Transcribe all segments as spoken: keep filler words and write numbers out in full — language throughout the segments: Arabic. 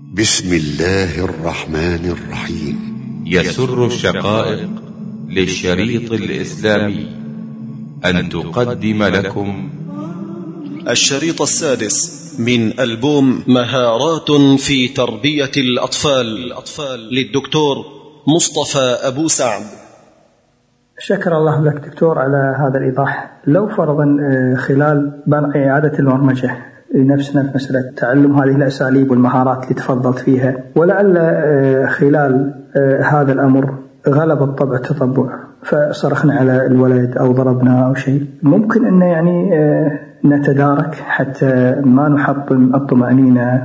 بسم الله الرحمن الرحيم. يسر الشقائق للشريط الإسلامي أن تقدم لكم الشريط السادس من ألبوم مهارات في تربية الأطفال للدكتور مصطفى أبو سعد. شكر الله لك دكتور على هذا الإيضاح. لو فرضا خلال إعادة البرمجة لنفسنا في مسألة تعلم هذه الأساليب والمهارات اللي تفضلت فيها، ولعل خلال هذا الأمر غلب الطبع التطبع فصرخنا على الولد أو ضربنا أو شيء، ممكن أن يعني نتدارك حتى ما نحطم الطمأنينة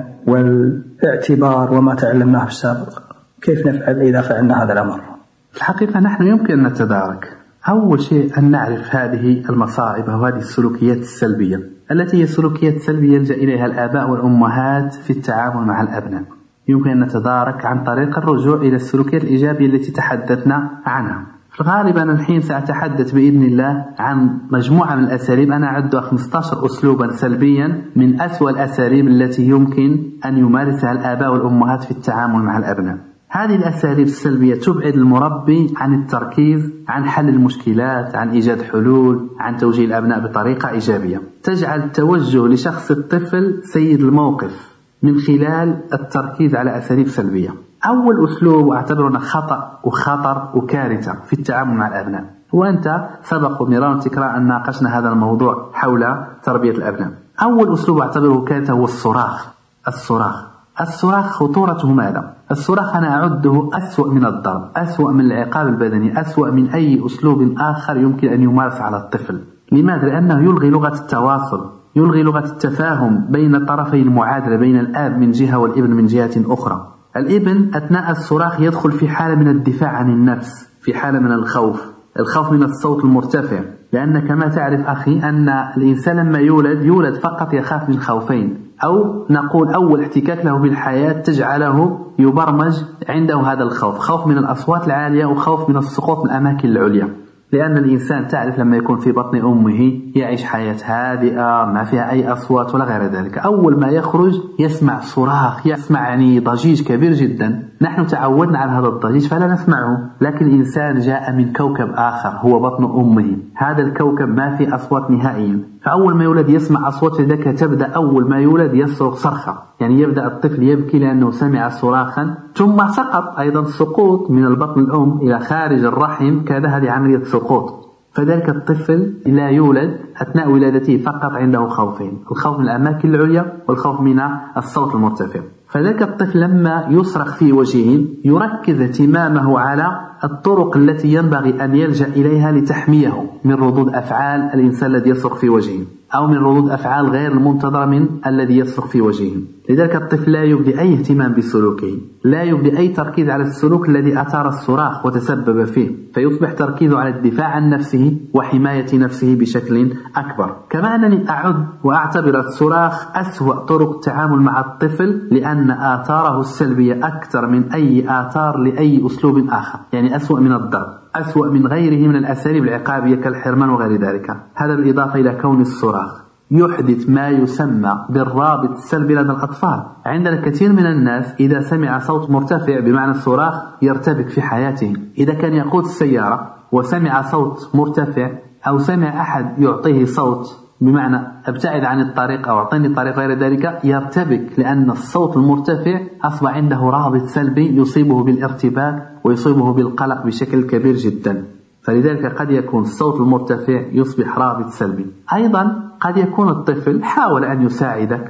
والاعتبار وما تعلمناه في السابق؟ كيف نفعل إذا فعلنا هذا الأمر؟ الحقيقة نحن يمكن أن نتدارك. أول شيء أن نعرف هذه المصائب وهذه السلوكيات السلبية التي هي سلوكيات سلبية يلجأ إليها الآباء والأمهات في التعامل مع الأبناء. يمكن أن نتدارك عن طريق الرجوع إلى السلوكيات الإيجابية التي تحدثنا عنها. غالبا الحين سأتحدث بإذن الله عن مجموعة من الأساليب أنا أعدها خمسة عشر أسلوبا سلبيا من أسوأ الأساليب التي يمكن أن يمارسها الآباء والأمهات في التعامل مع الأبناء. هذه الأساليب السلبية تبعد المربي عن التركيز عن حل المشكلات، عن إيجاد حلول، عن توجيه الأبناء بطريقة إيجابية. تجعل التوجه لشخص الطفل سيد الموقف من خلال التركيز على أساليب سلبية. أول أسلوب أعتبره خطأ وخطر وكارثة في التعامل مع الأبناء، وأنت سبق مرارا تكرارا أن ناقشنا هذا الموضوع حول تربية الأبناء. أول أسلوب أعتبره كارثة هو الصراخ. الصراخ الصراخ خطورته ماذا؟ الصراخ أنا أعده أسوأ من الضرب، أسوأ من العقاب البدني، أسوأ من أي أسلوب آخر يمكن أن يمارس على الطفل. لماذا؟ لأنه يلغي لغة التواصل، يلغي لغة التفاهم بين طرفي المعادلة، بين الآب من جهة والابن من جهة أخرى. الابن أثناء الصراخ يدخل في حالة من الدفاع عن النفس، في حالة من الخوف، الخوف من الصوت المرتفع، لأن كما تعرف أخي أن الإنسان لما يولد يولد فقط يخاف من خوفين، أو نقول أول احتكاك له بالحياة تجعله يبرمج عنده هذا الخوف، خوف من الأصوات العالية وخوف من السقوط من الأماكن العليا. لأن الإنسان تعرف لما يكون في بطن أمه يعيش حياة هادئة ما فيها أي أصوات ولا غير ذلك. أول ما يخرج يسمع صراخ، يسمع يعني ضجيج كبير جدا. نحن تعودنا على هذا الضجيج فلا نسمعه، لكن الإنسان جاء من كوكب آخر هو بطن أمه، هذا الكوكب ما فيه أصوات نهائيا. فأول ما يولد يسمع أصوات، لذلك تبدأ أول ما يولد يصرخ صرخة، يعني يبدأ الطفل يبكي لأنه سمع صراخا، ثم سقط أيضا سقوط من البطن الأم إلى خارج الرحم، كذا هذه عملية سقوط. فذلك الطفل لا يولد أثناء ولادته فقط عنده خوفين، الخوف من الأماكن العليا والخوف من الصوت المرتفع. فذلك الطفل لما يصرخ في وجهه يركز اهتمامه على الطرق التي ينبغي أن يلجأ إليها لتحميه من ردود أفعال الإنسان الذي يصرخ في وجهه، أو من ردود أفعال غير المنتظرة من الذي يصرخ في وجهه. لذلك الطفل لا يبدي أي اهتمام بسلوكه، لا يبدي أي تركيز على السلوك الذي أثار الصراخ وتسبب فيه، فيصبح تركيزه على الدفاع عن نفسه وحماية نفسه بشكل أكبر. كما أنني أعد وأعتبر الصراخ أسوأ طرق التعامل مع الطفل، لأن آثاره السلبية أكثر من أي آثار لأي أسلوب آخر، يعني أسوأ من الضرب، أسوأ من غيره من الأساليب العقابية كالحرمان وغير ذلك. هذا بالإضافة إلى كون الصراخ يحدث ما يسمى بالرابط السلبي لدى الأطفال. عندنا كثير من الناس إذا سمع صوت مرتفع بمعنى الصراخ يرتبك في حياته. إذا كان يقود السيارة وسمع صوت مرتفع، أو سمع أحد يعطيه صوت بمعنى ابتعد عن الطريق أو أعطيني الطريق غير ذلك، يرتبك لأن الصوت المرتفع أصبح عنده رابط سلبي يصيبه بالارتباك ويصيبه بالقلق بشكل كبير جدا. فلذلك قد يكون الصوت المرتفع يصبح رابط سلبي. أيضا قد يكون الطفل حاول أن يساعدك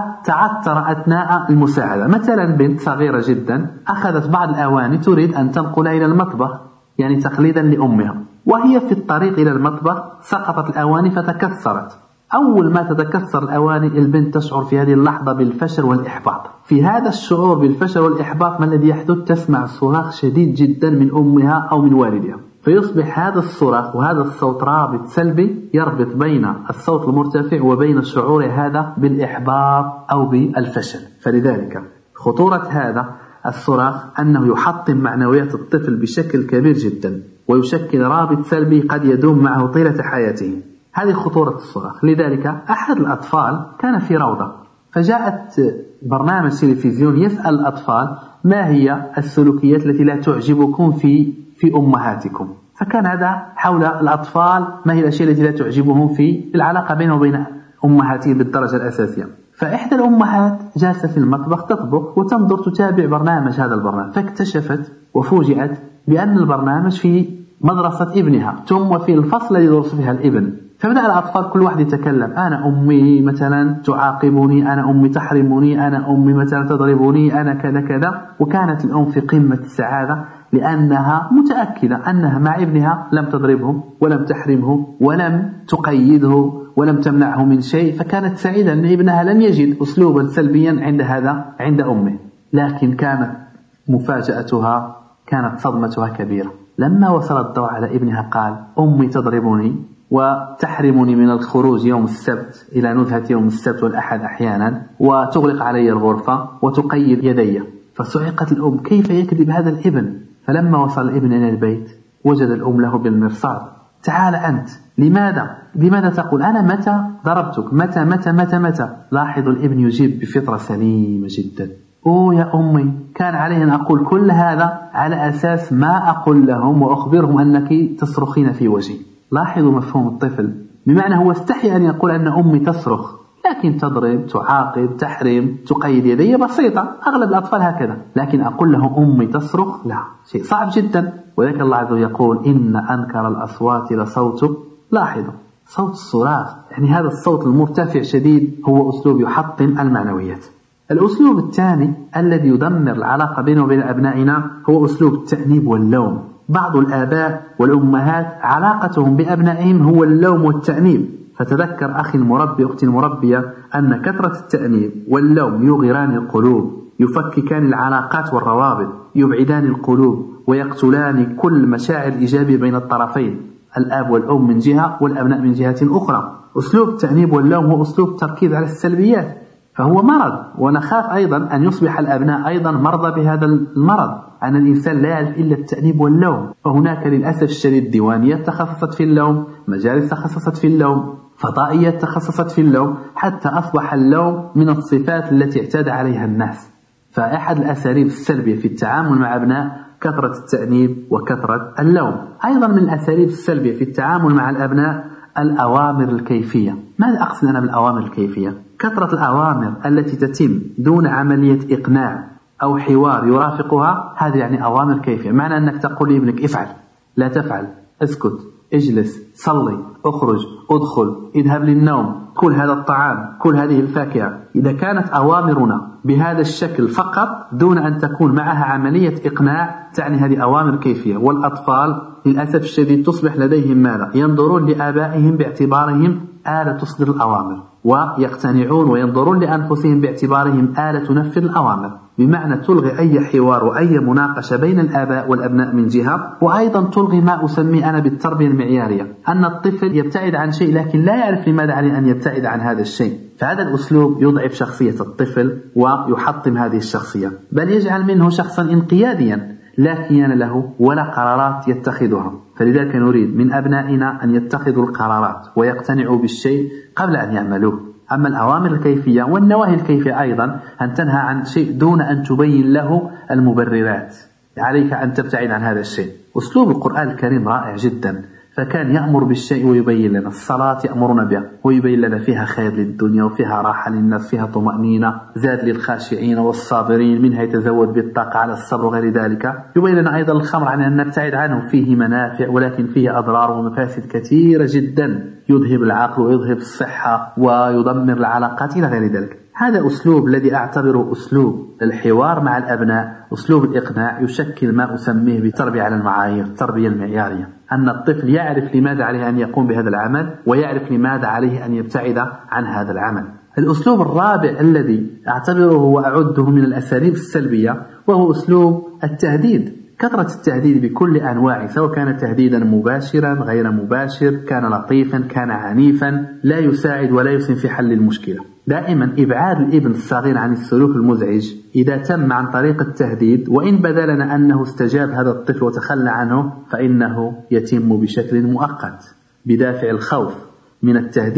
فتعثر أثناء المساعدة، مثلا بنت صغيرة جدا أخذت بعض الأواني تريد أن تنقلها إلى المطبخ، يعني تقليدا لأمها، وهي في الطريق إلى المطبخ سقطت الأواني فتكسرت. أول ما تتكسر الأواني البنت تشعر في هذه اللحظة بالفشل والإحباط. في هذا الشعور بالفشل والإحباط ما الذي يحدث؟ تسمع صراخ شديد جدا من أمها أو من والدها، فيصبح هذا الصراخ وهذا الصوت رابط سلبي يربط بين الصوت المرتفع وبين الشعور هذا بالإحباط أو بالفشل. فلذلك خطورة هذا الصراخ أنه يحطم معنويات الطفل بشكل كبير جدا، ويشكل رابط سلبي قد يدوم معه طيلة حياته. هذه خطورة الصراخ. لذلك أحد الأطفال كان في روضة فجاءت برنامج تلفزيون يسأل الأطفال ما هي السلوكيات التي لا تعجبكم في في أمهاتكم. فكان هذا حول الأطفال، ما هي الأشياء التي لا تعجبهم في العلاقة بينهم وبين أمهاتهم بالدرجة الأساسية. فإحدى الأمهات جالسة في المطبخ تطبخ وتنظر تتابع برنامج هذا البرنامج، فاكتشفت وفوجئت بأن البرنامج في مدرسة ابنها، ثم في الفصل الذي يدرس فيها الابن. فبدأ الأطفال كل واحد يتكلم، أنا أمي مثلا تعاقبني، أنا أمي تحرمني، أنا أمي مثلا تضربني، أنا كذا كذا. وكانت الأم في قمة السعادة لأنها متأكدة أنها مع ابنها لم تضربه ولم تحرمه ولم تقيده ولم تمنعه من شيء، فكانت سعيدة أن ابنها لن يجد أسلوبا سلبيا عند هذا عند أمه. لكن كانت مفاجأتها، كانت صدمتها كبيرة لما وصل الضوء على ابنها. قال أمي تضربني وتحرمني من الخروج يوم السبت إلى نزهة يوم السبت والأحد أحيانا، وتغلق علي الغرفة وتقيد يدي. فصعقت الأم، كيف يكذب هذا الابن؟ فلما وصل الابن إلى البيت وجد الأم له بالمرصاد، تعال أنت، لماذا لماذا تقول أنا متى ضربتك، متى متى متى متى؟ لاحظوا الابن يجيب بفطرة سليمة جدا، أوه يا أمي كان عليه أن أقول كل هذا على أساس ما أقول لهم وأخبرهم أنك تصرخين في وجهي. لاحظوا مفهوم الطفل، بمعنى هو استحي أن يقول أن أمي تصرخ، لكن تضرب، تعاقب، تحرم، تقيد يدي بسيطة، أغلب الأطفال هكذا. لكن أقول له أمي تصرخ، لا، شيء صعب جدا. وذلك الله عز وجل يقول إن أنكر الأصوات لصوت، لاحظوا صوت الصراخ، يعني هذا الصوت المرتفع شديد هو أسلوب يحطم المعنويات. الأسلوب الثاني الذي يدمر العلاقة بينه وبين أبنائنا هو أسلوب التأنيب واللوم. بعض الآباء والأمهات علاقتهم بأبنائهم هو اللوم والتأنيب. فتذكر أخي المربي، أختي المربية، أن كثرة التأنيب واللوم يغيران القلوب، يفككان العلاقات والروابط، يبعدان القلوب، ويقتلان كل مشاعر الإيجابية بين الطرفين، الأب والأم من جهة والأبناء من جهة أخرى. أسلوب التأنيب واللوم هو أسلوب تركيز على السلبيات، فهو مرض. ونخاف أيضا أن يصبح الأبناء أيضا مرضى بهذا المرض، أن الإنسان لا يعرف إلا التأنيب واللوم. فهناك للأسف الشديد ديوانيات تخصصت في اللوم، مجالس تخصصت في اللوم، فضائيات تخصصت في اللوم، حتى أصبح اللوم من الصفات التي اعتاد عليها الناس. فأحد الأساليب السلبية في التعامل مع أبناء كثرة التأنيب وكثرة اللوم. أيضا من الأساليب السلبية في التعامل مع الأبناء الأوامر الكيفية. ماذا أقصد أنا بالأوامر الكيفية؟ كثرة الأوامر التي تتم دون عملية إقناع أو حوار يرافقها، هذه يعني أوامر كيفية. معنى أنك تقول لابنك افعل، لا تفعل، اسكت، اجلس، صلي، اخرج، ادخل، اذهب للنوم، كل هذا الطعام، كل هذه الفاكهة. إذا كانت أوامرنا بهذا الشكل فقط دون أن تكون معها عملية إقناع، تعني هذه أوامر كيفية. والأطفال للأسف الشديد تصبح لديهم ماذا؟ ينظرون لآبائهم باعتبارهم آلة تصدر الأوامر، ويقتنعون وينظرون لأنفسهم باعتبارهم آلة تنفذ الأوامر، بمعنى تلغي أي حوار وأي مناقشة بين الآباء والأبناء من جهة، وأيضا تلغي ما أسميه أنا بالتربية المعيارية، أن الطفل يبتعد عن شيء لكن لا يعرف لماذا عليه أن يبتعد عن هذا الشيء. فهذا الأسلوب يضعف شخصية الطفل ويحطم هذه الشخصية، بل يجعل منه شخصا انقياديا لا كيان له ولا قرارات يتخذها. فلذلك نريد من أبنائنا أن يتخذوا القرارات ويقتنعوا بالشيء قبل أن يعملوه. أما الأوامر الكيفية والنواهي الكيفية أيضا أن تنهى عن شيء دون أن تبين له المبررات، عليك أن تبتعد عن هذا الشيء. أسلوب القرآن الكريم رائع جدا، فكان يأمر بالشيء ويبين لنا. الصلاة يأمرنا بها ويبين لنا فيها خير للدنيا وفيها راحة للناس، فيها طمأنينة، زاد للخاشعين والصابرين، منها يتزود بالطاقة على الصبر وغير ذلك. يبين لنا أيضا الخمر عن أن نبتعد عنه، فيه منافع ولكن فيه أضرار ومفاسد كثيرة جدا، يذهب العقل ويذهب الصحة ويدمر العلاقات إلى غير ذلك. هذا أسلوب الذي أعتبره أسلوب الحوار مع الأبناء، أسلوب الإقناع، يشكل ما أسميه بالتربية على المعايير، التربية المعيارية، أن الطفل يعرف لماذا عليه أن يقوم بهذا العمل ويعرف لماذا عليه أن يبتعد عن هذا العمل. الأسلوب الرابع الذي أعتبره وأعده من الأساليب السلبية وهو أسلوب التهديد. كثرة التهديد بكل أنواعه، سواء كان تهديدا مباشرا غير مباشر، كان لطيفا كان عنيفا، لا يساعد ولا يسهم في حل المشكلة. دائما إبعاد الابن الصغير عن السلوك المزعج إذا تم عن طريق التهديد، وإن بدا لنا أنه استجاب هذا الطفل وتخلى عنه، فإنه يتم بشكل مؤقت بدافع الخوف من التهديد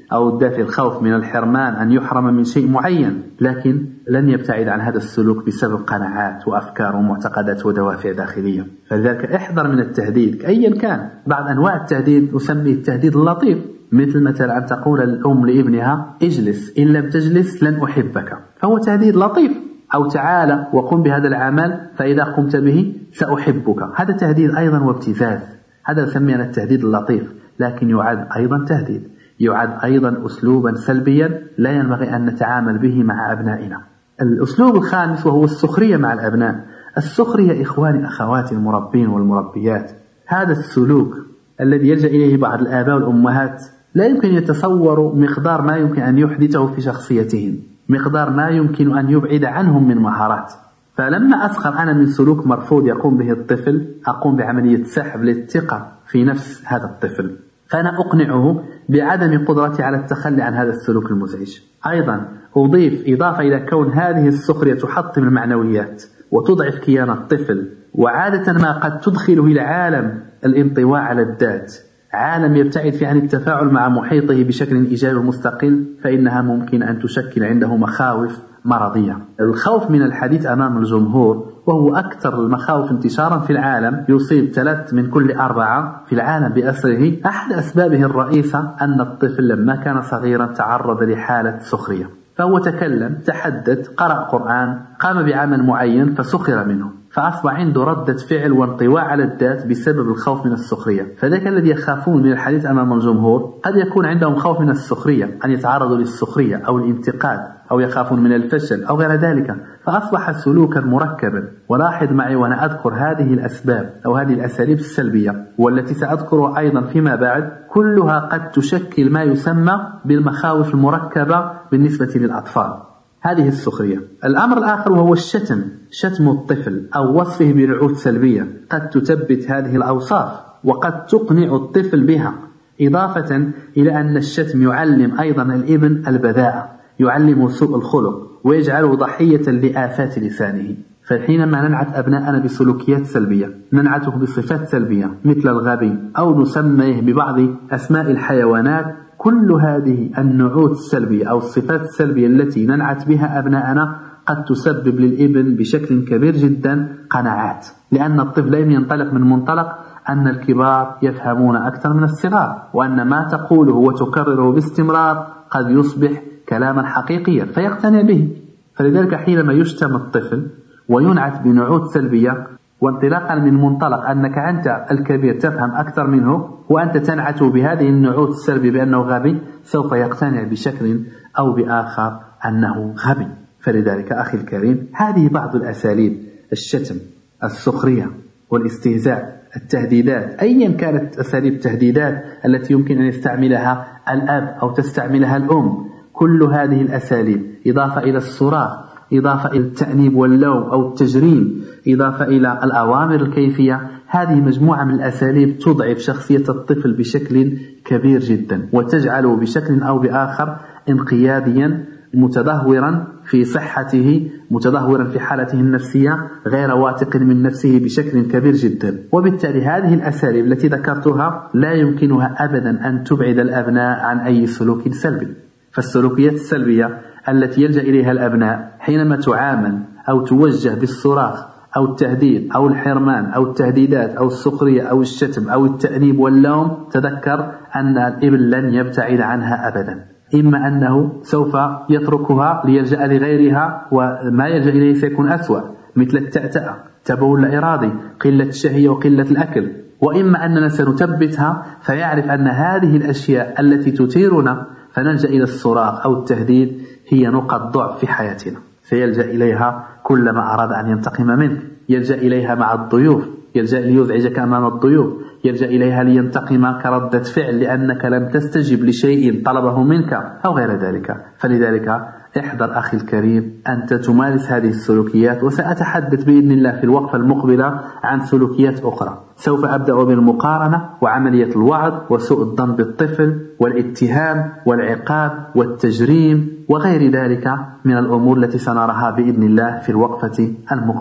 أو الدافع الخوف من الحرمان أن يحرم من شيء معين، لكن لن يبتعد عن هذا السلوك بسبب قناعات وأفكار ومعتقدات ودوافع داخلية. فلذلك احذر من التهديد أيا كان. بعض أنواع التهديد أسميه التهديد اللطيف، مثل مثلا أن تقول الأم لابنها اجلس إن لم تجلس لن أحبك، فهو تهديد لطيف. أو تعالى وقم بهذا العمل فإذا قمت به سأحبك، هذا تهديد أيضا وابتزاز، هذا يسمى التهديد اللطيف، لكن يعد أيضا تهديد، يعد أيضا أسلوبا سلبيا لا ينبغي أن نتعامل به مع أبنائنا. الأسلوب الخامس وهو السخرية مع الأبناء. السخرية إخواني أخواتي المربين والمربيات، هذا السلوك الذي يلجأ إليه بعض الآباء والأمهات لا يمكن يتصوروا مقدار ما يمكن أن يحدثه في شخصيتهم، مقدار ما يمكن أن يبعد عنهم من مهارات. فلما أسخر أنا من سلوك مرفوض يقوم به الطفل، أقوم بعملية سحب للثقة في نفس هذا الطفل، فأنا أقنعه بعدم قدرتي على التخلي عن هذا السلوك المزعج. أيضا أضيف إضافة إلى كون هذه السخرية تحطم المعنويات وتضعف كيان الطفل، وعادة ما قد تدخله إلى عالم الانطواء على الذات، عالم يبتعد فيه عن التفاعل مع محيطه بشكل إيجابي مستقل، فإنها ممكن أن تشكل عنده مخاوف مرضية. الخوف من الحديث أمام الجمهور وهو أكثر المخاوف انتشارا في العالم، يصيب ثلاث من كل أربعة في العالم بأسره. أحد أسبابه الرئيسة أن الطفل لما كان صغيرا تعرض لحالة سخرية، فهو تكلم، تحدث، قرأ قرآن، قام بعمل معين فسخر منه، فأصبح عنده ردة فعل وانطواء على الذات بسبب الخوف من السخرية. فذلك الذي يخافون من الحديث أمام الجمهور قد يكون عندهم خوف من السخرية، أن يتعرضوا للسخرية أو الانتقاد، أو يخافون من الفشل أو غير ذلك، فأصبح سلوكا مركبا. ولاحظ معي وأنا أذكر هذه الأسباب أو هذه الأساليب السلبية والتي سأذكرها أيضا فيما بعد، كلها قد تشكل ما يسمى بالمخاوف المركبة بالنسبة للأطفال. هذه السخرية. الأمر الآخر وهو الشتم، شتم الطفل أو وصفه بنعوت سلبية، قد تثبت هذه الأوصاف وقد تقنع الطفل بها، إضافة إلى أن الشتم يعلم أيضا الابن البذاءة، يعلم سوء الخلق ويجعله ضحية لآفات لسانه. فحينما ننعت أبناءنا بسلوكيات سلبية، ننعته بصفات سلبية مثل الغبي أو نسميه ببعض أسماء الحيوانات، كل هذه النعوت السلبية أو الصفات السلبية التي ننعت بها أبناءنا قد تسبب للابن بشكل كبير جدا قناعات، لأن الطفل دائما ينطلق من منطلق أن الكبار يفهمون أكثر من الصغار، وأن ما تقوله وتكرره باستمرار قد يصبح كلاما حقيقيا فيقتنع به. فلذلك حينما يشتم الطفل وينعت بنعوت سلبية، وانطلاقا من منطلق أنك أنت الكبير تفهم أكثر منه وأنت تنعته بهذه النعوت السلبية بأنه غبي، سوف يقتنع بشكل أو بآخر أنه غبي. فلذلك أخي الكريم، هذه بعض الأساليب: الشتم، السخرية، والاستهزاء، التهديدات، أيا كانت أساليب التهديدات التي يمكن أن يستعملها الأب أو تستعملها الأم، كل هذه الأساليب إضافة إلى الصراخ، إضافة إلى التأنيب واللوم أو التجريم، إضافة إلى الأوامر الكيفية، هذه مجموعة من الأساليب تضعف شخصية الطفل بشكل كبير جدا وتجعله بشكل أو بآخر انقياديا، متدهورا في صحته، متدهورا في حالته النفسية، غير واثق من نفسه بشكل كبير جدا. وبالتالي هذه الأساليب التي ذكرتها لا يمكنها أبدا أن تبعد الأبناء عن أي سلوك سلبي. فالسلوكيات السلبية التي يلجأ إليها الأبناء حينما تعامل أو توجه بالصراخ أو التهديد أو الحرمان أو التهديدات أو السخرية أو الشتم أو التأنيب واللوم، تذكر أن الابن لن يبتعد عنها أبدا، إما أنه سوف يتركها ليلجأ لغيرها، وما يلجأ إليه سيكون أسوأ، مثل التأتأة، تبول لا إرادي، قلة الشهية وقلة الأكل، وإما أننا سنثبتها فيعرف أن هذه الأشياء التي تثيرنا فنلجأ إلى الصراخ أو التهديد هي نقط ضعف في حياتنا، فيلجأ إليها كلما أراد أن ينتقم منك، يلجأ إليها مع الضيوف، يلجأ ليزعجك أمام الضيوف، يلجأ إليها لينتقم كردة فعل لأنك لم تستجب لشيء طلبه منك أو غير ذلك. فلذلك احذر أخي الكريم أنت تمارس هذه السلوكيات، وسأتحدث بإذن الله في الوقفة المقبلة عن سلوكيات أخرى. سوف أبدأ بالمقارنة وعملية الوعظ وسوء الظن بالطفل والاتهام والعقاب والتجريم وغير ذلك من الأمور التي سنراها بإذن الله في الوقفة المقبلة.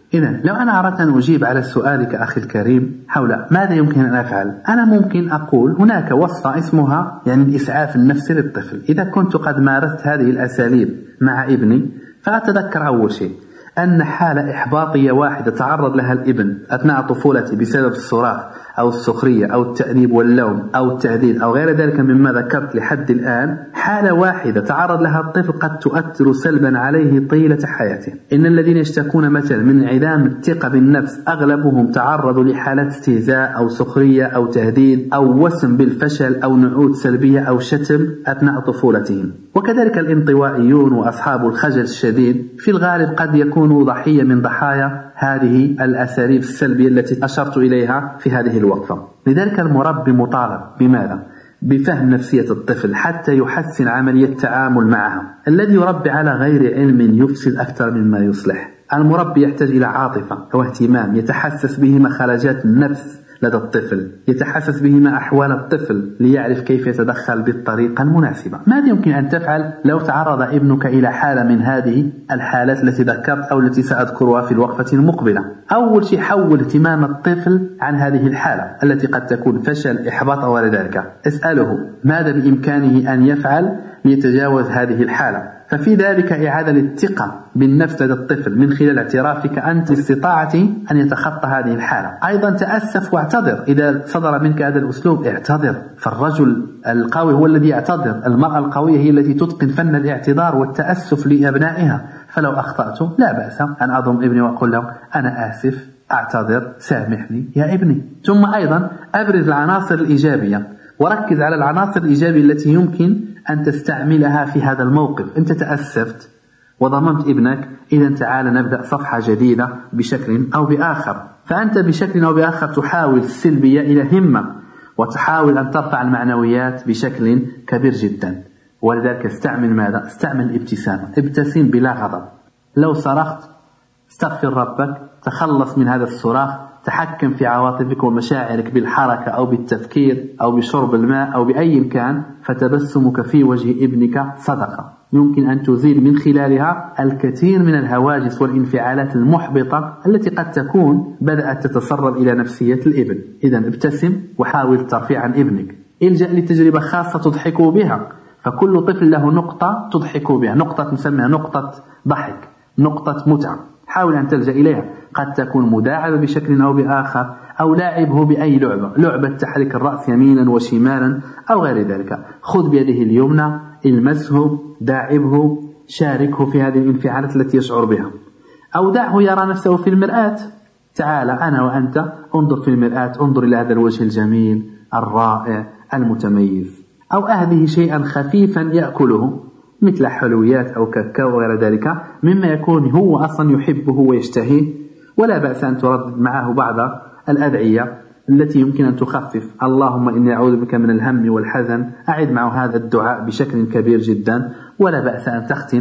إذن لو أنا أردت أن أجيب على سؤالك أخي الكريم حول ماذا يمكن أن أفعل، أنا ممكن أقول هناك وصفة اسمها يعني الإسعاف النفسي للطفل. إذا كنت قد مارست هذه الأساليب مع ابني فأتذكر أول شيء أن حالة إحباطية واحدة تعرض لها الابن أثناء طفولته بسبب الصراخ أو السخرية أو التأنيب واللوم أو التهديد أو غير ذلك مما ذكرت لحد الآن، حالة واحدة تعرض لها الطفل قد تؤثر سلبا عليه طيلة حياته. إن الذين يشتكون مثلا من انعدام الثقة بالنفس أغلبهم تعرضوا لحالات استهزاء أو سخرية أو تهديد أو وسم بالفشل أو نعود سلبية أو شتم أثناء طفولتهم. وكذلك الانطوائيون وأصحاب الخجل الشديد في الغالب قد يكونوا ضحية من ضحايا هذه الأساليب السلبية التي أشرت إليها في هذه الوقفة. لذلك المربي مطالب بماذا؟ بفهم نفسية الطفل حتى يحسن عملية التعامل معها. الذي يربي على غير علم يفسد أكثر مما يصلح. المربي يحتاج إلى عاطفة واهتمام يتحسس به مخرجات النفس لدى الطفل، يتحسس بهما أحوال الطفل ليعرف كيف يتدخل بالطريقة المناسبة. ماذا يمكن أن تفعل لو تعرض ابنك إلى حالة من هذه الحالات التي ذكرت أو التي سأذكرها في الوقفة المقبلة؟ أول شيء حول اهتمام الطفل عن هذه الحالة التي قد تكون فشل، إحباط أو غير ذلك. اسأله ماذا بإمكانه أن يفعل ليتجاوز هذه الحالة، ففي ذلك إعادة الثقة بالنفس لدى الطفل من خلال اعترافك أنت استطاعتي أن يتخطى هذه الحالة. أيضا تأسف واعتذر إذا صدر منك هذا الأسلوب، اعتذر، فالرجل القوي هو الذي يعتذر، المرأة القوية هي التي تتقن فن الاعتذار والتأسف لأبنائها. فلو أخطأت لا بأس أن أضم ابني وأقول له أنا آسف، أعتذر، سامحني يا ابني. ثم أيضا أبرز العناصر الإيجابية وركز على العناصر الإيجابية التي يمكن أن تستعملها في هذا الموقف. أنت تأسفت وضممت ابنك، إذا تعال نبدأ صفحة جديدة بشكل أو بآخر. فأنت بشكل أو بآخر تحاول السلبية إلى همة وتحاول أن ترفع المعنويات بشكل كبير جدا. ولذلك استعمل ماذا؟ استعمل الابتسامة، ابتسم بلا غضب. لو صرخت استغفر ربك، تخلص من هذا الصراخ، تحكم في عواطفك ومشاعرك بالحركة أو بالتفكير أو بشرب الماء أو بأي كان، فتبسمك في وجه ابنك صدقة يمكن أن تزيل من خلالها الكثير من الهواجس والانفعالات المحبطة التي قد تكون بدأت تتسرب إلى نفسية الابن. إذن ابتسم وحاول الترفيع عن ابنك. الجأ لتجربة خاصة تضحك بها، فكل طفل له نقطة تضحك بها، نقطة نسميها نقطة ضحك، نقطة متعة، حاول أن تلجأ إليها. قد تكون مداعبة بشكل أو بآخر، أو لاعبه بأي لعبة، لعبة تحرك الرأس يمينا وشمالا أو غير ذلك. خذ بيده اليمنى، المسه، داعبه، شاركه في هذه الانفعالات التي يشعر بها، أو دعه يرى نفسه في المرآة. تعال أنا وأنت انظر في المرآة، انظر إلى هذا الوجه الجميل الرائع المتميز. أو أهديه شيئا خفيفا يأكله مثل حلويات أو كاكاو وغير ذلك مما يكون هو أصلا يحبه ويشتهيه. ولا بأس أن تردد معه بعض الأدعية التي يمكن أن تخفف. اللهم إني أعوذ بك من الهم والحزن، أعد معه هذا الدعاء بشكل كبير جدا. ولا بأس أن تختم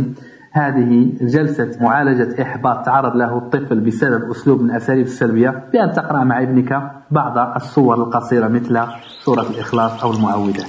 هذه جلسة معالجة إحباط تعرض له الطفل بسبب أسلوب من أساليب السلبية بأن تقرأ مع ابنك بعض الصور القصيرة مثل سورة الإخلاص أو المعوذات.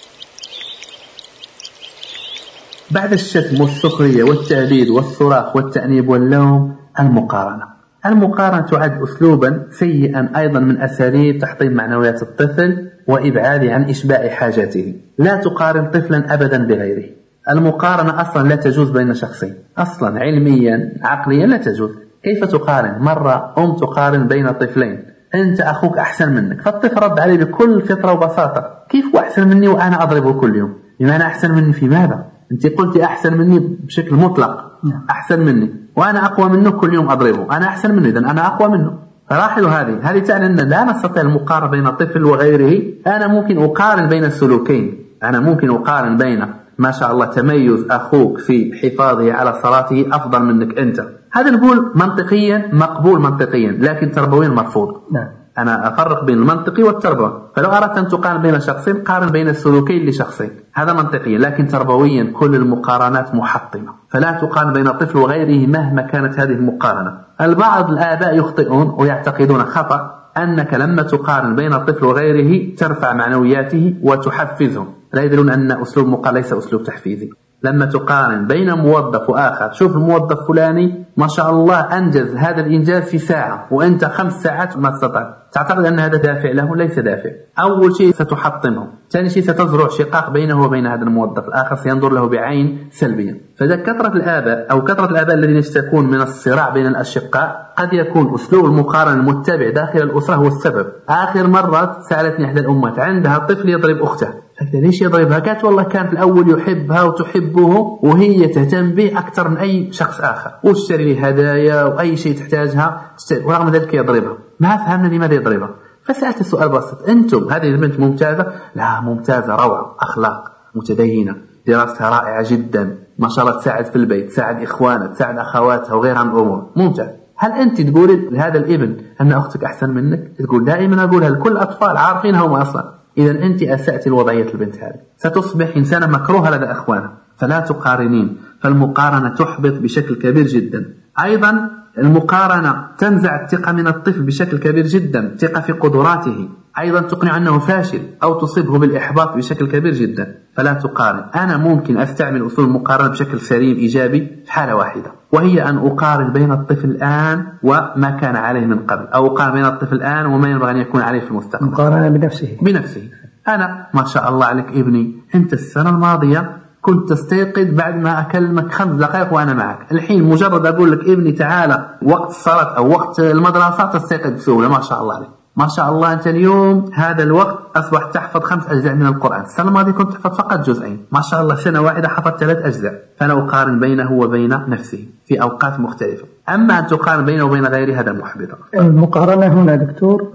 بعد الشتم والسخرية والتهديد والصراخ والتأنيب واللوم، المقارنة. المقارنة تعد أسلوبا سيئا أيضا من أساليب تحطيم معنويات الطفل وإبعاده عن إشباع حاجاته. لا تقارن طفلا أبدا بغيره. المقارنة أصلا لا تجوز بين شخصين، أصلا علميا عقليا لا تجوز. كيف تقارن؟ مرة أم تقارن بين طفلين، أنت أخوك أحسن منك، فالطفل رد عليه بكل فطرة وبساطة، كيف هو أحسن مني وأنا أضربه كل يوم؟ بمعنى أحسن مني في ماذا؟ أنت قلت أحسن مني بشكل مطلق، أحسن مني وأنا أقوى منه كل يوم أضربه، أنا أحسن منه إذن أنا أقوى منه. فلاحظوا هذه هذه تعني أن لا نستطيع المقارنة بين طفل وغيره. أنا ممكن أقارن بين السلوكين، أنا ممكن أقارن بين ما شاء الله تميز أخوك في حفاظه على صلاته أفضل منك أنت، هذا نقول منطقيا مقبول منطقيا، لكن تربويا مرفوض. نعم. أنا أفرق بين المنطقي والتربوي. فلو أردت أن تقارن بين شخصين قارن بين السلوكين لشخصين، هذا منطقيا، لكن تربويا كل المقارنات محطمة. فلا تقارن بين طفل وغيره مهما كانت هذه المقارنة. البعض الآباء يخطئون ويعتقدون خطأ أنك لما تقارن بين الطفل وغيره ترفع معنوياته وتحفزه، لا يدرون أن أسلوب مقارنة ليس أسلوب تحفيزي. لما تقارن بين موظف وآخر، شوف الموظف فلاني ما شاء الله أنجز هذا الإنجاز في ساعة وأنت خمس ساعات ما استطعت، تعتقد أن هذا دافع له؟ ليس دافع. أول شيء ستحطمه، ثاني شيء ستزرع شقاق بينه وبين هذا الموظف الآخر، سينظر له بعين سلبية. فإذا كثرة الآباء أو كثرة الآباء الذين يشتكون من الصراع بين الأشقاء، قد يكون أسلوب المقارنة المتبع داخل الأسرة هو السبب. آخر مرة سألتني إحدى الأمات عندها طفل يضرب أخته، قلت ليش يضربها؟ قالت والله كان في الأول يحبها وتحبه وهي تهتم به أكثر من أي شخص آخر، واشتري لي هدايا وأي شيء تحتاجها، ورغم ذلك يضربها. ما فهمنا لماذا يضربها. فسألت السؤال بسيط، أنتم هذه البنت ممتازة؟ لا ممتازة روعة، أخلاق، متدينة، دراستها رائعة جدا، ما شاء الله تساعد في البيت، تساعد إخوانها، تساعد أخواتها وغيرها من الأمور، ممتاز. هل أنت تقول لهذا الابن أن أختك أحسن منك؟ تقول دائما أقولها لكل الأطفال عارفينها هم أصلا. إذا أنت أسأت الوضعية البنت هذه، ستصبح إنسانة مكروهة لدى أخوانها. فلا تقارنين، فالمقارنة تحبط بشكل كبير جدا. أيضا المقارنة تنزع الثقة من الطفل بشكل كبير جدا، ثقة في قدراته، أيضا تقنع أنه فاشل أو تصيبه بالإحباط بشكل كبير جدا. فلا تقارن. أنا ممكن أستعمل أسلوب المقارنة بشكل سليم إيجابي في حالة واحدة، وهي أن أقارن بين الطفل الآن وما كان عليه من قبل، أو أقارن بين الطفل الآن وما ينبغي أن يكون عليه في المستقبل. مقارنة بنفسه بنفسه. أنا ما شاء الله عليك ابني، أنت السنة الماضية كنت تستيقظ بعد ما أكلمك خمس دقائق وأنا معك، الحين مجرد أقول لك ابني تعالى وقت الصلاة أو وقت المدرسة تستيقظ بسهولة. ما شاء الله عليك، ما شاء الله أنت اليوم هذا الوقت أصبح تحفظ خمس أجزاء من القرآن، السنة الماضية كنت تحفظ فقط جزئين، ما شاء الله سنة واحدة حفظ ثلاث أجزاء. فأنا أقارن بينه وبين نفسه في أوقات مختلفة. أما أن تقارن بينه وبين غيره هذا محبط. المقارنة هنا دكتور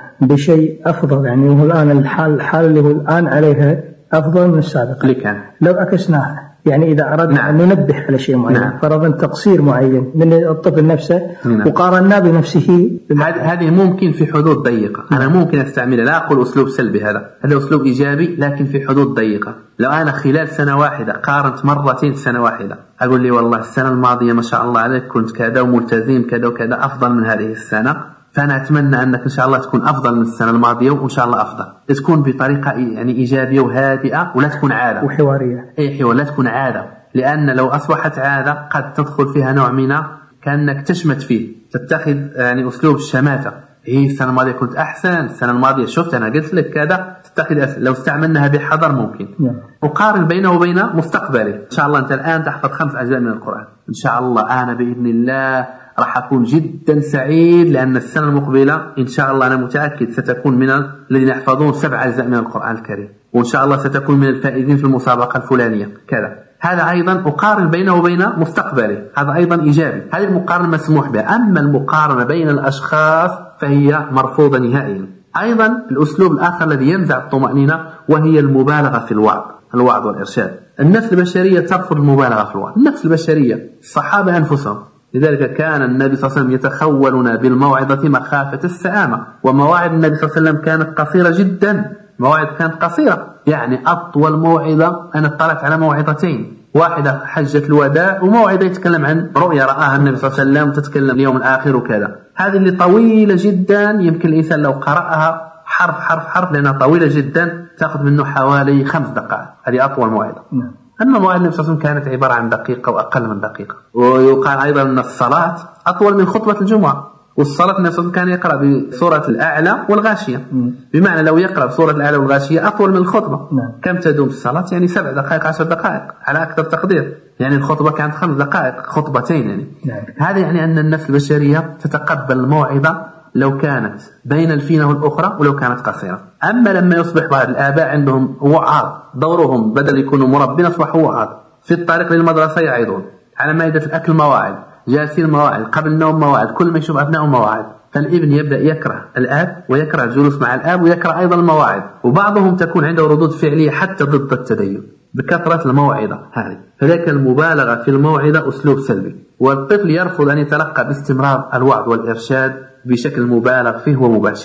بشيء أفضل، يعني هو الآن الحال الحال اللي هو الآن عليها أفضل من السابق اللي كان. لو أكسناها، يعني إذا أردنا نعم. أن ننبه على شيء معين، نعم. فرضا تقصير معين من الطفل نفسه، نعم. وقارنا بنفسه، هذه ممكن في حدود ضيقة. نعم. أنا ممكن أستعملها، لا أقول أسلوب سلبي، هذا هذا أسلوب إيجابي لكن في حدود ضيقة. لو أنا خلال سنة واحدة قارنت مرتين سنة واحدة، أقول لي والله السنة الماضية ما شاء الله عليك كنت كذا وملتزم كذا وكذا أفضل من هذه السنة، فأنا أتمنى أنك إن شاء الله تكون أفضل من السنة الماضية، وإن شاء الله أفضل. تكون بطريقة يعني إيجابية وهادئة، ولا تكون عادة وحوارية. أي حوار، لا تكون عادة، لأن لو أصبحت عادة قد تدخل فيها نوع من كأنك تشمت فيه، تتخذ يعني أسلوب الشماتة. إيه السنة الماضية كنت أحسن، السنة الماضية شفت أنا قلت لك كذا، تتخذ أسل. لو استعملناها بحذر ممكن. نعم. وقارن بينه وبين مستقبله. إن شاء الله أنت الآن تحفظ خمس أجزاء من القرآن، إن شاء الله أنا بإذن الله راح أكون جدا سعيد، لأن السنة المقبلة إن شاء الله أنا متأكد ستكون من الذين يحفظون سبع أجزاء من القرآن الكريم، وإن شاء الله ستكون من الفائزين في المسابقة الفلانية كذا. هذا أيضا أقارن بينه وبين مستقبله، هذا أيضا إيجابي. هذه المقارنة مسموح بها. أما المقارنة بين الأشخاص فهي مرفوضة نهائيا. أيضا الأسلوب الآخر الذي ينزع الطمأنينة وهي المبالغة في الوعظ، الوعظ والإرشاد. النفس البشرية ترفض المبالغة في الوعظ، النفس البشرية، الصحابة أنفسهم. لذلك كان النبي صلى الله عليه وسلم يتخولنا بالموعظة مخافة السآمة، ومواعظ النبي صلى الله عليه وسلم كانت قصيرة جدا، مواعظ كانت قصيرة، يعني أطول موعظة أنا اطلعت على موعظتين، واحدة حجة الوداع وموعظة يتكلم عن رؤيا رآها النبي صلى الله عليه وسلم وتتكلم اليوم الآخر وكذا. هذه اللي طويلة جدا، يمكن الإنسان لو قرأها حرف حرف حرف لأنها طويلة جدا تأخذ منه حوالي خمس دقائق، هذه أطول موعظة. أما موعظة النبي صلى الله عليه وسلم كانت عبارة عن دقيقة وأقل من دقيقة. ويقال أيضا أن الصلاة أطول من خطبة الجمعة، والصلاة النبي صلى الله عليه وسلم كان يقرأ بسورة الأعلى والغاشية، بمعنى لو يقرأ بسورة الأعلى والغاشية أطول من الخطبة. نعم. كم تدوم الصلاة؟ يعني سبع دقائق عشر دقائق على أكثر تقدير، يعني الخطبة كانت خمس دقائق، خطبتين يعني. نعم. هذا يعني أن النفس البشرية تتقبل الموعظة لو كانت بين الفينة والأخرى ولو كانت قصيرة. أما لما يصبح بعض الآباء عندهم وعاظ، دورهم بدل يكونوا مربين أصبحوا وعاظ، في الطريق للمدرسة يعظون، على مائدة الأكل مواعظ، جالسين مواعظ، قبل النوم مواعظ، كل ما يشوف أبنائه مواعظ. فالابن يبدأ يكره الآب ويكره الجلوس مع الآب ويكره أيضا المواعظ، وبعضهم تكون عنده ردود فعلية حتى ضد التدين بكثرة الموعظة هذه. فذلك المبالغة في الموعظة أسلوب سلبي، والطفل يرفض أن يتلقى باستمرار الوعظ والإرشاد بشكل مبالغ فيه ومباشر.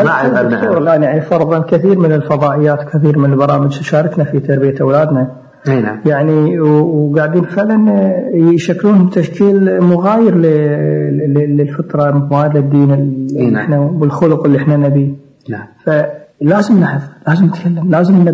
الآن يعني فرضا كثير من الفضائيات، كثير من البرامج تشاركنا في تربية أولادنا، نعم. يعني وقاعدين فعلا يشكلون تشكيل مغاير للفطرة، مغاير للدين اللي احنا والخلق اللي احنا نبيه. نعم. فلازم نحف، لازم نتكلم، لازم ننبه،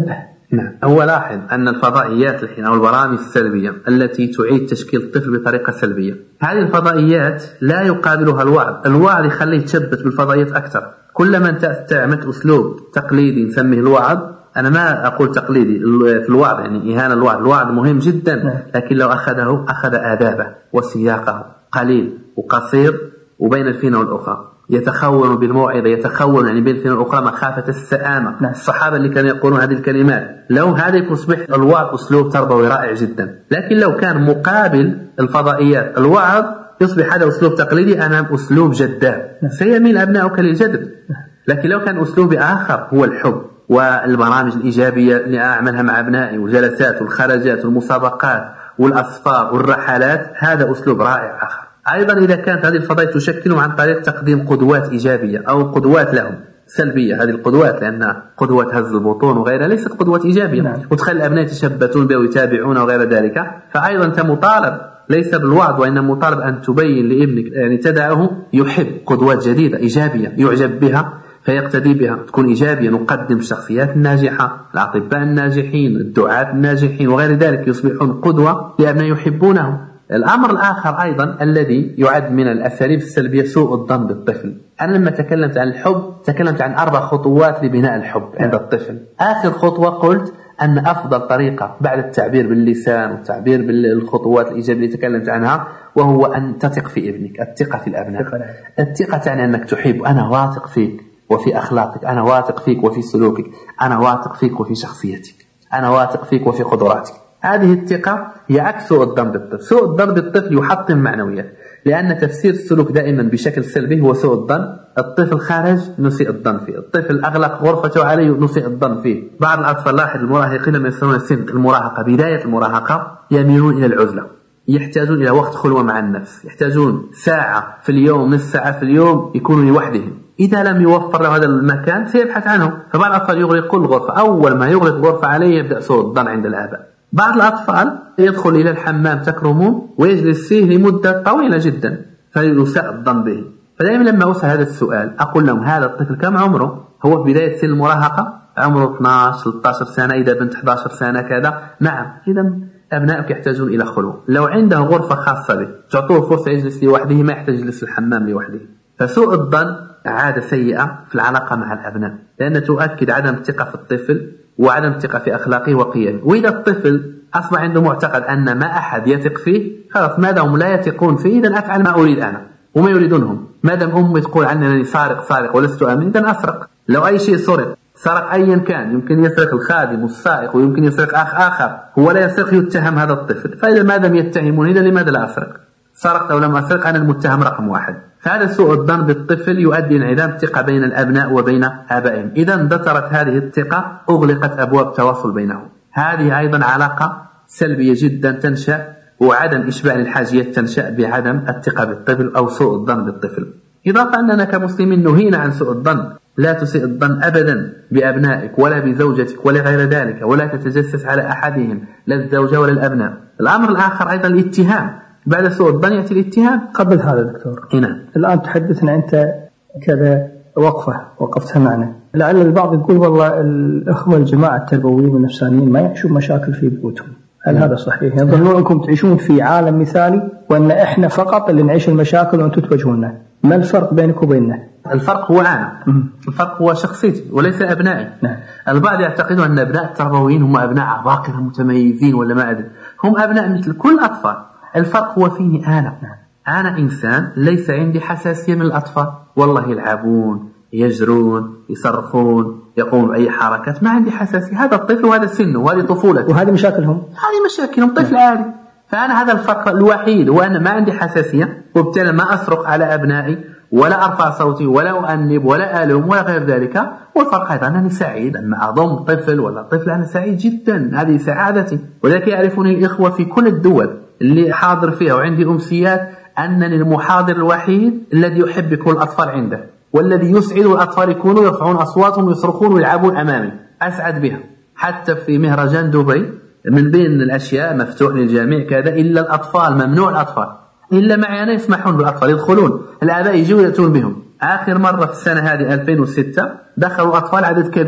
نعم. هو لاحظ أن الفضائيات الحين أو البرامج السلبية التي تعيد تشكيل الطفل بطريقة سلبية، هذه الفضائيات لا يقابلها الوعظ. الوعظ يخليه يتشبت بالفضائيات أكثر. كلما أنت استعملت أسلوب تقليدي نسميه الوعظ، أنا ما أقول تقليدي في الوعظ يعني إهانة الوعظ، الوعظ مهم جدا، لكن لو أخذه أخذ آدابه وسياقه قليل وقصير وبين الفينة والأخرى، يتخون بالموعظة، يتخون يعني بين الفينة والأخرى مخافة السآمة. نعم. الصحابة اللي كانوا يقولون هذه الكلمات، لو هذا يصبح الوعظ أسلوب تربوي رائع جدا. لكن لو كان مقابل الفضائيات الوعظ يصبح هذا أسلوب تقليدي أمام أسلوب جذاب، سيميل أبنائك للجذب. لكن لو كان أسلوب آخر هو الحب والبرامج الإيجابية اللي أعملها مع أبنائي والجلسات والخرجات والمسابقات والأسفار والرحلات، هذا أسلوب رائع آخر. أيضا إذا كانت هذه الفضائيات تشكلهم عن طريق تقديم قدوات إيجابية أو قدوات لهم سلبية، هذه القدوات لأنها قدوة هز البطون وغيرها ليست قدوات إيجابية. نعم. وتخلي الأبناء يتشبتون بها ويتابعون وغير ذلك، فأيضا أنت مطالب ليس بالوعظ وإنما مطالب أن تبين لابنك يعني تدعه يحب قدوات جديدة إيجابية يعجب بها فيقتدي بها، تكون إيجابية. نقدم الشخصيات الناجحة، الأطباء الناجحين، الدعاة الناجحين وغير ذلك، يصبحون قدوة لأبناء يحبونه. الأمر الآخر أيضا الذي يعد من الأساليب السلبية سوء الظن بالطفل. أنا لما تكلمت عن الحب تكلمت عن أربع خطوات لبناء الحب عند الطفل. آخر خطوة قلت أن أفضل طريقة بعد التعبير باللسان والتعبير بالخطوات الإيجابية اللي تكلمت عنها وهو أن تثق في ابنك. الثقة في الأبناء، الثقة تعني أنك تحب، أنا واثق فيك وفي أخلاقك، أنا واثق فيك وفي سلوكك، أنا واثق فيك وفي شخصيتك، أنا واثق فيك وفي قدراتك. هذه الثقة هي عكس سوء الظن بالطفل. سوء الظن بالطفل يحطم معنويات، لأن تفسير السلوك دائما بشكل سلبي هو سوء الظن. الطفل خارج نسيء الظن فيه، الطفل أغلق غرفته عليه نسيء الظن فيه. بعض الأطفال لاحظ المراهقين لما يصلون سن المراهقة بداية المراهقة يميلون إلى العزلة، يحتاجون إلى وقت خلوة مع النفس، يحتاجون ساعة في اليوم، نصف ساعة في اليوم يكونوا لوحدهم. إذا لم يوفر له هذا المكان سيبحث عنه. فبعض الأطفال يغلق كل غرفة، أول ما يغلق غرفة عليه يبدأ سوء الظن عند الآباء. بعض الأطفال يدخل إلى الحمام تكرمون ويجلس فيه لمدة طويلة جدا فيساء الظن به. فدائما لما أسأل هذا السؤال أقول لهم هذا الطفل كم عمره؟ هو في بداية سن المراهقة، عمره اثناشر ثلاثة عشر سنة، إذا بنت أحد عشر سنة كذا. نعم، إذا أبنائك يحتاجون إلى خلوة. لو عنده غرفة خاصة به تعطوه فرصة يجلس لوحده، ما يحتاج يجلس في الحمام لوحده. فسوء الظن عادة سيئة في العلاقة مع الأبناء، لأنها تؤكد عدم الثقة في الطفل وعدم الثقة في أخلاقه وقيمه. وإذا الطفل أصبح عنده معتقد أن ما أحد يثق فيه، خلاص ما دام لا يثقون فيه إذن أفعل ما أريد أنا وما يريدونهم. ما دام أمي تقول عني أنني سارق سارق ولست آمن إذن أسرق. لو أي شيء سرق سرق أيا كان، يمكن يسرق الخادم والسائق ويمكن يسرق أخ آخر، هو لا يسرق يتهم هذا الطفل. فإذا ما دام يتهمون إذن لماذا لا أسرق؟ سرقت أو لم أسرق أنا المتهم رقم واحد. فهذا سوء الظن بالطفل يؤدي إلى انعدام الثقة بين الأبناء وبين آبائهم. إذا اندثرت هذه الثقة أغلقت أبواب التواصل بينهم. هذه أيضا علاقة سلبية جدا تنشأ، وعدم إشباع الحاجيات تنشأ بعدم الثقة بالطفل أو سوء الظن بالطفل. إضافة أننا كمسلمين نهينا عن سوء الظن. لا تسيء الظن أبدا بأبنائك ولا بزوجتك ولا غير ذلك، ولا تتجسس على أحدهم لا الزوجة ولا الأبناء. الأمر الآخر أيضا الاتهام. بعد سوء الظن يأتي الاتهام. قبل هذا دكتور، هنا الآن تحدثنا أنت كذا وقفة وقفتها معنا، لعل البعض يقول والله الأخوة الجماعة التربويين والنفسانيين ما يعيشون مشاكل في بيوتهم. هل هذا صحيح؟ يظنون أنكم تعيشون في عالم مثالي وأن إحنا فقط اللي نعيش المشاكل وأنتم تواجهوننا. ما الفرق بينك وبيننا؟ الفرق هو أنا، الفرق هو شخصيتي وليس أبنائي. نعم. البعض يعتقدون أن أبناء التربويين هم أبناء عباقرة متميزين ولا ما أدري، هم أبناء مثل كل الأطفال. الفرق هو فيني أنا. أنا إنسان ليس عندي حساسية من الأطفال، والله يلعبون يجرون يصرخون يقومون بأي حركات ما عندي حساسية. هذا الطفل وهذا سنه وهذه طفولته وهذه مشاكلهم، هذه مشاكلهم، طفل عادي. فأنا هذا الفرق الوحيد، وأنا ما عندي حساسية وبالتالي ما أصرخ على أبنائي ولا أرفع صوتي ولا أؤنب ولا ألوم ولا غير ذلك. والفرق أيضا أنني سعيد لما أضم طفل ولا طفل، أنا سعيد جدا، هذه سعادتي. ولذلك يعرفني الإخوة في كل الدول اللي حاضر فيها وعندي أمسيات أنني المحاضر الوحيد الذي يحب يكون الأطفال عنده، والذي يسعد الأطفال يكونوا يرفعون أصواتهم ويصرخون ويلعبون أمامي، أسعد بها. حتى في مهرجان دبي من بين الأشياء مفتوح للجميع كذا إلا الأطفال، ممنوع الأطفال، إلا معي أنا يسمحون بالأطفال يدخلون، الآباء يجوا يأتون بهم. آخر مرة في السنة هذه ألفين وستة دخلوا أطفال عدد كبير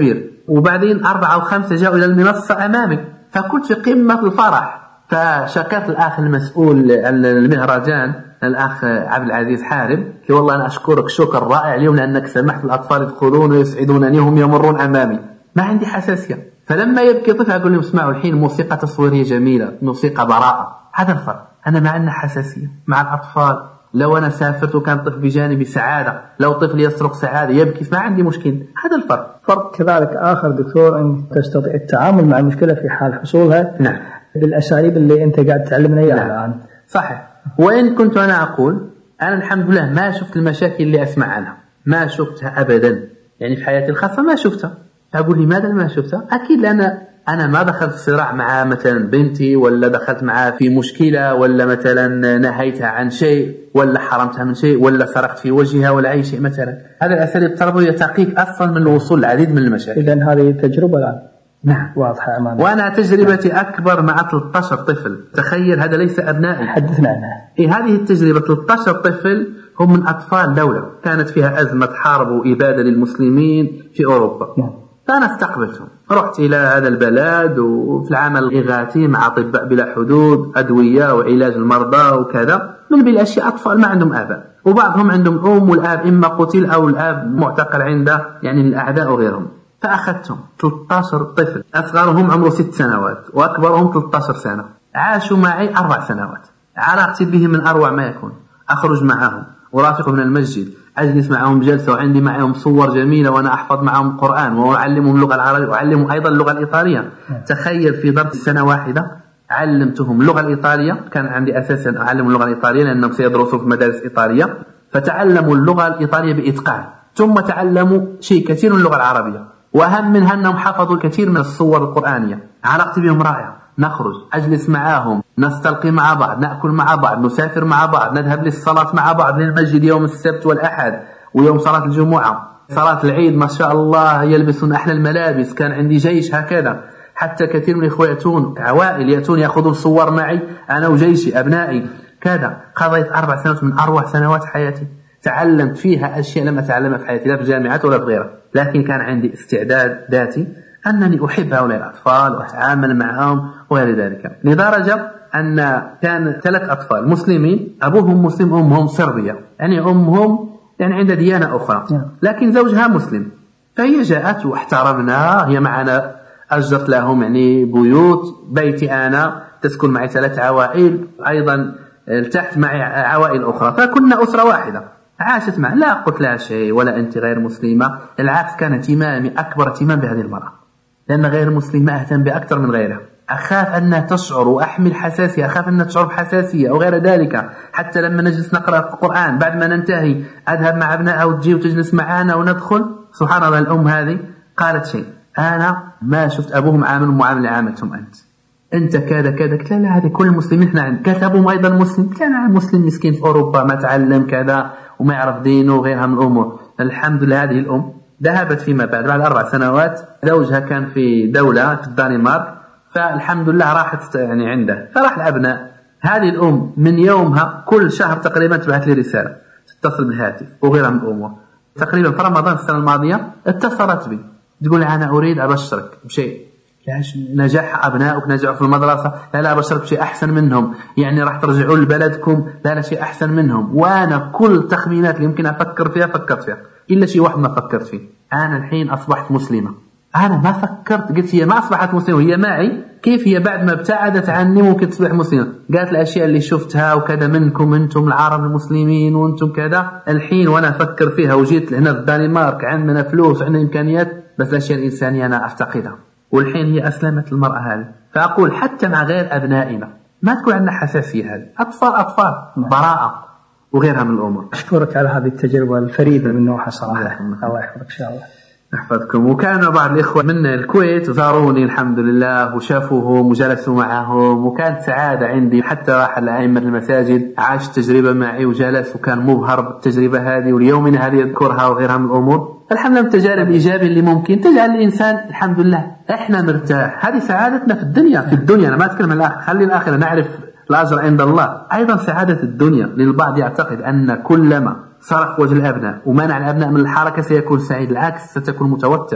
وبعدين أربعة أو خمسة جاءوا إلى المنصة أمامي، فكنت في قمة الفرح. فشكرت الأخ المسؤول المهرجان الأخ عبد العزيز حارب، والله أنا أشكرك شكر رائع اليوم لأنك سمحت الأطفال يدخلون ويسعدونني هم يمرون أمامي. ما عندي حساسية. فلما يبكي طفل أقول لهم اسمعوا الحين موسيقى تصويرية جميلة، موسيقى براءة. هذا الفرق. أنا ما عندنا حساسية مع الأطفال. لو أنا سافرت وكان طفل بجانبي سعادة، لو طفل يصرخ سعادة يبكي، ما عندي مشكلة. هذا الفرق. فرق كذلك آخر دكتور أن تستطيع التعامل مع المشكلة في حال حصولها. نعم. بالأساليب اللي أنت قاعد تعلمنا إياها نعم. الآن. صحيح. وإن كنت أنا أقول أنا الحمد لله ما شفت المشاكل اللي أسمع عنها، ما شفتها أبدا، يعني في حياتي الخاصة ما شفتها. أقول لماذا ما شفتها؟ أكيد لأن أنا ما دخلت في صراع مع مثلا بنتي، ولا دخلت معها في مشكلة، ولا مثلا نهيتها عن شيء، ولا حرمتها من شيء، ولا سرقت في وجهها، ولا أي شيء مثلا. هذا الأساليب التربوية تقيك أصلا من الوصول لعديد من المشاكل. إذن هذه تجربة الآن. نعم واضحة أمامي. وأنا تجربتي أكبر مع ثلاثة عشر طفل. تخيل هذا ليس أبنائي. حدثنا عنها. إيه هذه التجربة ثلاثة عشر طفل هم من أطفال دولة كانت فيها أزمة حرب وإبادة للمسلمين في أوروبا. نعم. فأنا استقبلتهم، رحت إلى هذا البلد وفي العمل الإغاثي مع أطباء بلا حدود، أدوية وعلاج المرضى وكذا، من بالأشياء أطفال ما عندهم آباء، وبعضهم عندهم أم والآب إما قتل أو الآب معتقل عنده يعني الأعداء وغيرهم. فأخذتهم ثلاثة عشر طفل، أصغرهم عمره ست سنوات وأكبرهم ثلاثة عشر سنة، عاشوا معي أربع سنوات. علاقتي بهم من أروع ما يكون. أخرج معهم ورافقهم من المسجد، أجلس معهم جلسة وعندي معهم صور جميلة، وأنا أحفظ معهم القرآن وأعلمهم اللغة العربية وأعلمهم أيضا اللغة الإيطالية. تخيل في ظرف سنة واحدة علمتهم اللغة الإيطالية. كان عندي أساسا أعلم اللغة الإيطالية لأنهم سيدرسوا في مدارس إيطالية، فتعلموا اللغة الإيطالية بإتقان، ثم تعلموا شيء كثير من اللغة العربية، وأهم منها أنهم حفظوا الكثير من الصور القرآنية. علاقتي بهم رائعة. نخرج، أجلس معهم، نستلقي مع بعض، نأكل مع بعض، نسافر مع بعض، نذهب للصلاة مع بعض للمسجد يوم السبت والأحد ويوم صلاة الجمعة، صلاة العيد ما شاء الله يلبسون أحلى الملابس. كان عندي جيش هكذا، حتى كثير من الإخوة يأتون عوائل يأتون يأخذون صور معي أنا وجيشي أبنائي كذا. قضيت أربع سنوات من أروع سنوات حياتي، تعلمت فيها أشياء لم أتعلمها في حياتي لا في جامعات ولا في غيرها، لكن كان عندي استعداد ذاتي أنني أحب هؤلاء الأطفال وأتعامل معهم وغير ذلك، لدرجة أن كان ثلاث أطفال مسلمين، أبوهم مسلم أمهم صربية، يعني أمهم يعني عند ديانة أخرى لكن زوجها مسلم. فهي جاءت واحترمنا، هي معنا، أجرت لهم يعني بيوت، بيتي أنا تسكن معي ثلاث عوائل، أيضا التحت معي عوائل أخرى، فكنا أسرة واحدة عاشت معنا. لا قلت لها شيء ولا أنت غير مسلمة، العكس كان اهتمامي أكبر اهتمام بهذه المرأة، لأن غير المسلمة أهتم بأكثر من غيرها. أخاف أنها تشعر وأحمل حساسية، أخاف أنها تشعر بحساسية أو غير ذلك. حتى لما نجلس نقرأ القرآن بعد ما ننتهي أذهب مع ابنائها وتجي وتجلس معنا وندخل، سبحان الله الأم هذه قالت شيء، أنا ما شفت أبوهم عامل معاملة عاملتهم أنت أنت كذا كذا. قلت لا هذه كل المسلمين إحنا عندنا. قالت أبوهم أيضا مسلم. قلت أنا مسلم مسكين في أوروبا ما تعلم كذا وما يعرف دينه وغيرها من الأمور. الحمد لله هذه الأم ذهبت فيما بعد بعد أربع سنوات، زوجها كان في دولة في الدنمارك، فالحمد لله راحت يعني عنده، فراح الأبناء. هذه الأم من يومها كل شهر تقريبا تبعث لي رسالة، تتصل بالهاتف وغيرها من الأمور. تقريبا في رمضان السنة الماضية اتصلت بي تقول أنا أريد أبشرك بشيء، نجاح أبنائك نجحوا في المدرسة، لا لا أبشرك بشيء أحسن منهم، يعني راح ترجعوا لبلدكم، لا لا شيء أحسن منهم. وأنا كل تخمينات اللي يمكن أفكر فيها فكرت فيها، إلا شيء واحد ما فكرت فيه. أنا الحين أصبحت مسلمة. أنا ما فكرت، قلت هي ما أصبحت مسلمة وهي معي، كيف هي بعد ما ابتعدت عني ممكن تصبح مسلمة؟ قالت الأشياء اللي شفتها وكذا منكم أنتم العرب المسلمين وأنتم كذا، الحين وأنا أفكر فيها وجيت هنا في الدنمارك عندنا فلوس وعندنا إمكانيات، بس الأشياء الإنسانية أنا أفتقدها. والحين هي أسلمت المرأة هذه. فأقول حتى مع غير أبنائنا ما تكون عندنا حساسية، هذه أطفال أطفال براءة وغيرها من الأمور. أشكرك على هذه التجربة الفريدة من نوعها صراحة. الله يحفظك إن شاء الله. أحفظكم. وكان بعض الإخوة من الكويت زاروني الحمد لله وشافوهم وجلسوا معهم، وكانت سعادة عندي. حتى راح لأئمة المساجد عاش تجربة معي وجلس وكان مبهر بالتجربة هذه، واليومنا هذه يذكرها وغيرها من الأمور. الحمد لله التجارب الإيجابية اللي ممكن تجعل الإنسان الحمد لله إحنا مرتاح. هذه سعادتنا في الدنيا. في الدنيا أنا ما أتكلم عن الآخرة، خلي الآخرة نعرف الأجر عند الله. أيضا سعادة الدنيا، للبعض يعتقد أن كلما صرف وجه الأبناء ومنع الأبناء من الحركة سيكون سعيد، العكس ستكون متوتر.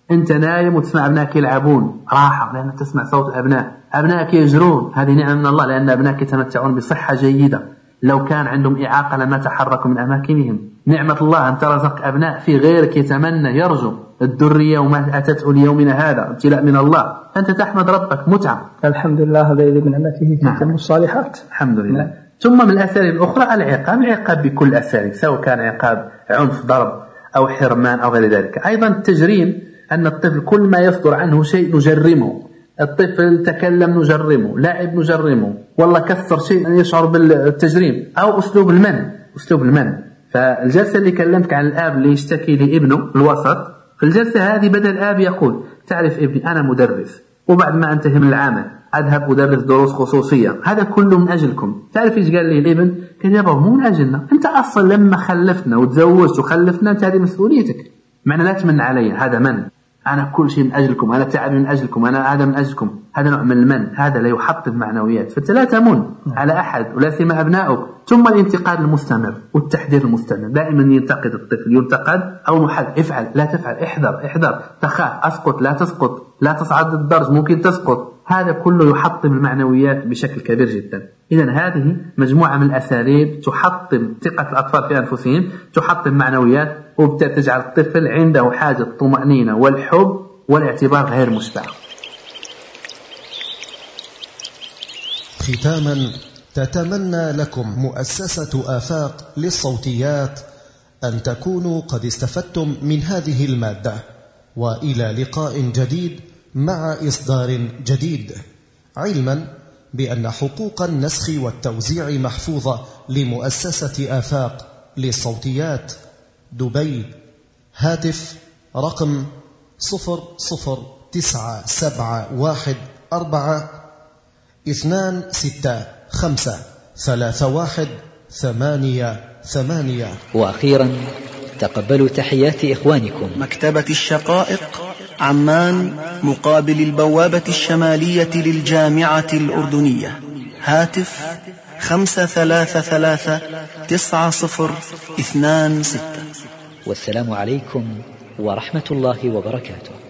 أنت نايم وتسمع أبنائك يلعبون، راحة لأنك تسمع صوت الأبناء. أبنائك يجرون، هذه نعمة من الله لأن أبنائك يتمتعون بصحة جيدة. لو كان عندهم إعاقة لما تحركوا من أماكنهم. نعمة الله أن ترزق أبناء في غيرك يتمنى يرجو الذرية وما أتته ليومنا هذا ابتلاء من الله، أنت تحمد ربك متعة. الحمد لله هذا من نعمته تتم الصالحات. الحمد لله. نعم. ثم من الأساليب الأخرى العقاب، العقاب بكل أساليب سواء كان عقاب عنف ضرب أو حرمان أو غير ذلك. أيضا التجريم، أن الطفل كل ما يصدر عنه شيء نجرمه. الطفل تكلم نجرمه، لاعب نجرمه، والله كسر شيء يشعر بالتجريم. أو أسلوب المن، أسلوب المن. فالجلسة اللي كلمتك عن الآب اللي يشتكي لابنه الوسط، في الجلسة هذه بدل الآب يقول تعرف ابني أنا مدرس وبعد ما أنتهي من العمل أذهب أدرس دروس خصوصية، هذا كله من أجلكم. تعرف إيش قال لي الابن؟ قال يا بابا مو من أجلنا، أنت أصلا لما خلفتنا وتزوجت وخلفتنا أنت هذه مسؤوليتك، معنى لا تمن علي، هذا من. أنا كل شيء من أجلكم، أنا تعب من أجلكم، أنا هذا من أجلكم، هذا نوع من المن، هذا لا يحطم معنويات. فأنت لا تمن على أحد ولا سيما أبنائك. ثم الانتقاد المستمر والتحذير المستمر، دائما ينتقد الطفل، ينتقد أو نحل، افعل لا تفعل، احذر احذر، تخاف أسقط لا تسقط، لا تصعد الدرج ممكن تسقط، هذا كله يحطم المعنويات بشكل كبير جدا. إذن هذه مجموعة من الأساليب تحطم ثقة الأطفال في أنفسهم، تحطم معنويات، وبتجعل الطفل عنده حاجة الطمأنينة والحب والاعتبار غير مشبع. ختاما، تتمنى لكم مؤسسة آفاق للصوتيات أن تكونوا قد استفدتم من هذه المادة، وإلى لقاء جديد مع إصدار جديد، علما بأن حقوق النسخ والتوزيع محفوظة لمؤسسة آفاق للصوتيات دبي. هاتف رقم صفر صفر تسعة سبعة واحد أربعة اثنان ستة خمسة ثلاثة واحد ثمانية ثمانية. وأخيرا تقبلوا تحيات إخوانكم مكتبة الشقائق، عمان، مقابل البوابة الشمالية للجامعة الأردنية. هاتف خمسة ثلاثة ثلاثة تسعة صفر اثنان ستة. والسلام عليكم ورحمة الله وبركاته.